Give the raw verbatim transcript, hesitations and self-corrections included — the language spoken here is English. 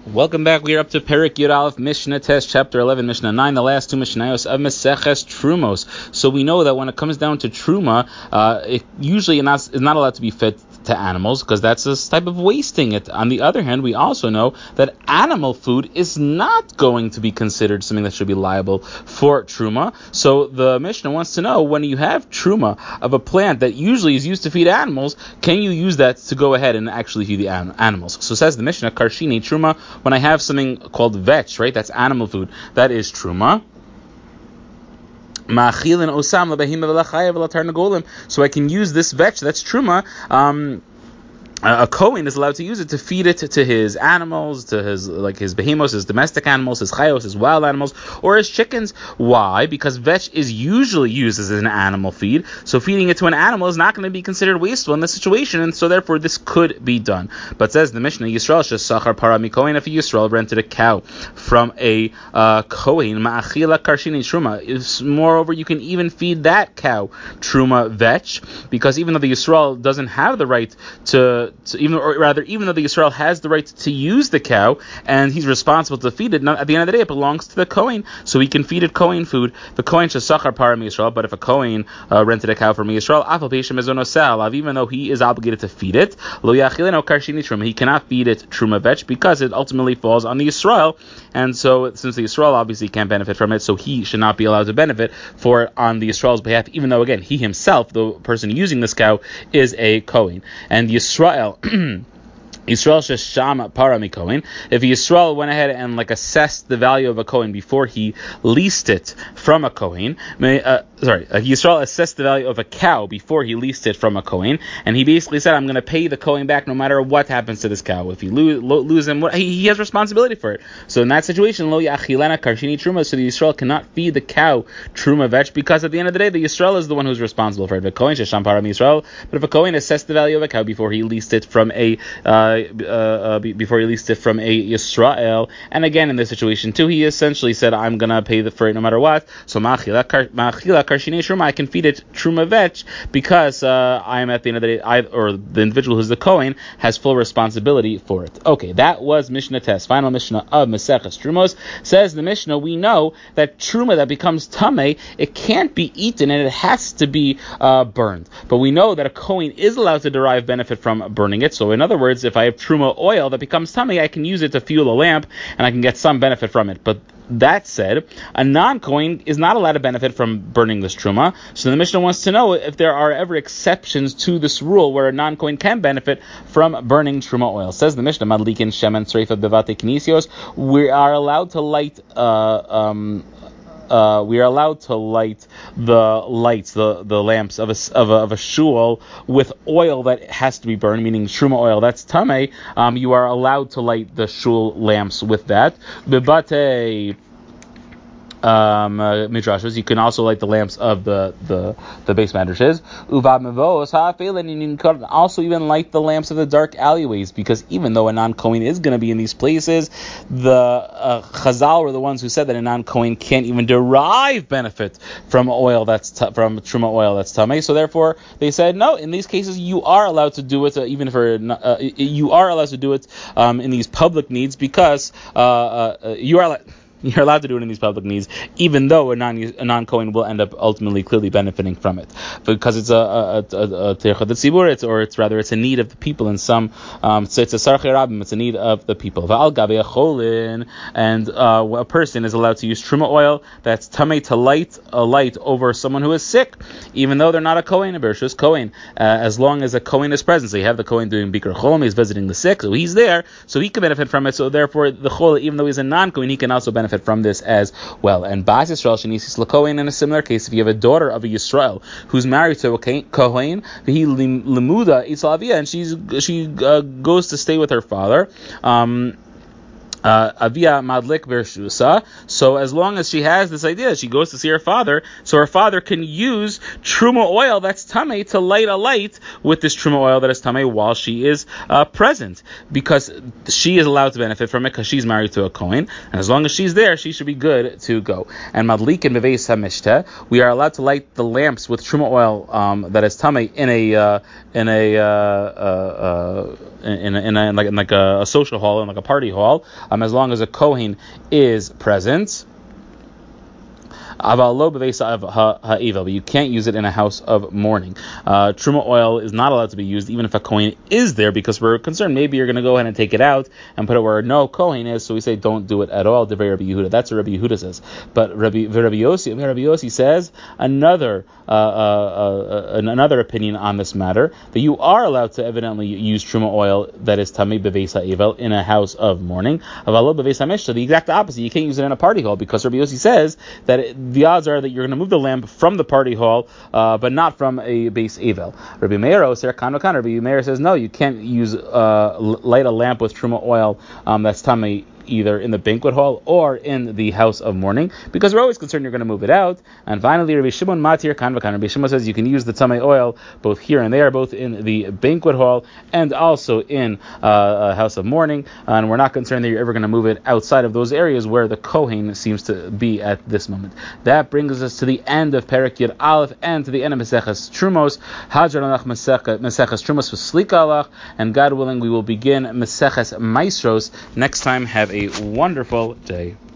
Welcome back. We are up to Perek Yud Aleph, Mishnah Test, Chapter eleven, Mishnah nine, the last two Mishnayos of Maseches Trumos. So we know that when it comes down to Truma, uh, it usually is not, is not allowed to be fed to animals because that's a type of wasting it. On the other hand, we also know that animal food is not going to be considered something that should be liable for Truma. So the Mishnah wants to know, when you have Truma of a plant that usually is used to feed animals, can you use that to go ahead and actually feed the an- animals? So says the Mishnah, Karshini Truma, when I have something called vetch, right, that's animal food, that is Truma. So I can use this vetch, that's Truma. Um, A Kohen is allowed to use it to feed it to his animals, to his like his behemoths, his domestic animals, his chayos, his wild animals, or his chickens. Why? Because vetch is usually used as an animal feed, so feeding it to an animal is not going to be considered wasteful in this situation, and so therefore this could be done. But says the Mishnah, Yisrael shesachar para mikohen, if Yisrael rented a cow from a uh, Kohen, ma'achila karshini truma. Moreover, you can even feed that cow truma vetch, because even though the Yisrael doesn't have the right to So even, or rather, even though the Yisrael has the right to use the cow and he's responsible to feed it, not, at the end of the day, it belongs to the Kohen, so he can feed it Kohen food. The Kohen shesachar para Yisrael, but if a Kohen uh, rented a cow from Yisrael, afal peishem mezonosel, even though he is obligated to feed it, lo yachileno karshini truma, he cannot feed it truma vetch because it ultimately falls on the Yisrael, and so since the Yisrael obviously can't benefit from it, so he should not be allowed to benefit for it on the Yisrael's behalf, even though again he himself, the person using this cow, is a Kohen, and Yisrael. Yisrael shesham para mikohen. If Yisrael went ahead and like assessed the value of a Kohen before he leased it from a Kohen, uh, sorry, uh, Yisrael assessed the value of a cow before he leased it from a Kohen, and he basically said, "I'm going to pay the Kohen back no matter what happens to this cow. If you lose, lo- lose him, what, he, he has responsibility for it." So in that situation, lo yachilena karshini truma. So the Yisrael cannot feed the cow truma vetch because at the end of the day, the Yisrael is the one who's responsible for it. The Kohen shesham para Yisrael. But if a Kohen assessed the value of a cow before he leased it from a uh, Uh, uh, before he leased it from a Yisrael, and again in this situation too, he essentially said, "I'm gonna pay the for it no matter what." So ma'achila karshini truma, I can feed it truma vetch because uh, I'm at the end of the day, I, or the individual who's the Kohen has full responsibility for it. Okay, that was Mishnah Test, final Mishnah of Maseches Trumos. Says the Mishnah, we know that truma that becomes tamei, it can't be eaten and it has to be uh, burned. But we know that a Kohen is allowed to derive benefit from burning it. So in other words, if I have truma oil that becomes tummy, I can use it to fuel a lamp and I can get some benefit from it. But that said, a non-Kohen is not allowed to benefit from burning this truma. So the Mishnah wants to know if there are ever exceptions to this rule where a non-Kohen can benefit from burning truma oil. Says the Mishnah, Madlikin shemen sreifa bevate knisios, we are allowed to light uh, um Uh, we are allowed to light the lights, the, the lamps of a, of a of a shul with oil that has to be burned, meaning truma oil. That's tamei. Um, you are allowed to light the shul lamps with that. Bebate Um, uh, midrashos, you can also light the lamps of the the, the base madrashes. Uvad mevos ha'afilin, and you can also even light the lamps of the dark alleyways, because even though a non-Kohen is going to be in these places, the uh, Chazal were the ones who said that a non-Kohen can't even derive benefit from oil that's t- from truma oil that's tamei. So therefore, they said no. In these cases, you are allowed to do it, uh, even for uh, you are allowed to do it um, in these public needs, because uh, uh, you are allowed. You're allowed to do it in these public needs, even though a non a non-Kohen will end up ultimately clearly benefiting from it, because it's a a tirchad tzibur, it's or it's rather it's a need of the people in some um so it's a sarchei rabim, it's a need of the people. Va'al gabe cholin, and uh, a person is allowed to use truma oil that's tamei to light a light over someone who is sick, even though they're not a Kohen, a bereshus Kohen, uh, as long as a Kohen is present. So you have the Kohen doing bikur cholim, he's visiting the sick, so he's there, so he can benefit from it. So therefore, the chol, even though he's a non-Kohen, he can also benefit from this as well. And Bas Yisrael shenisis l'Kohen, in a similar case, if you have a daughter of a Yisrael who's married to a Kohen, he limuda islavia, and she's she uh, goes to stay with her father. Um, Uh, Avia Madlik Bershusa. So as long as she has this idea, she goes to see her father, so her father can use truma oil that's tamei to light a light with this truma oil that is tamei while she is uh, present, because she is allowed to benefit from it because she's married to a Kohen, and as long as she's there, she should be good to go. And Madlik and Beveis HaMishteh, we are allowed to light the lamps with truma oil um, that is tamei in a uh, in a uh, uh, uh, in a, in a, in like, in like a, a social hall, in like a party hall. um, as long as a Kohen is present. But you can't use it in a house of mourning. Uh, Truma oil is not allowed to be used even if a Kohen is there, because we're concerned maybe you're going to go ahead and take it out and put it where no Kohen is, so we say don't do it at all. Devei Rabbi Yehuda. That's what Rabbi Yehuda says. But Rabbi, Rabbi Yossi, Rabbi Yossi says another uh, uh, uh, another opinion on this matter, that you are allowed to evidently use Truma oil that is Tamei Beveis HaEvel in a house of mourning. Avalo Beveis HaMishta, the exact opposite. You can't use it in a party hall, because Rabbi Yossi says that it, the odds are that you're going to move the lamp from the party hall, uh, but not from a base Evel. Rabbi Meir, Rabbi Meir says no, you can't use uh, light a lamp with Truma oil um, that's Tamei either in the banquet hall or in the house of mourning, because we're always concerned you're going to move it out. And finally, Rabbi Shimon Matir Kan V'kan. Rabbi Shimon says you can use the Tamei oil both here and there, both in the banquet hall and also in uh, a house of mourning, and we're not concerned that you're ever going to move it outside of those areas where the Kohen seems to be at this moment. That brings us to the end of Perek Yud Aleph and to the end of Maseches Trumos. Hadran Alach Maseches Trumos V'Slika Alach, and God willing, we will begin Maseches Maestros next time. Have a wonderful day.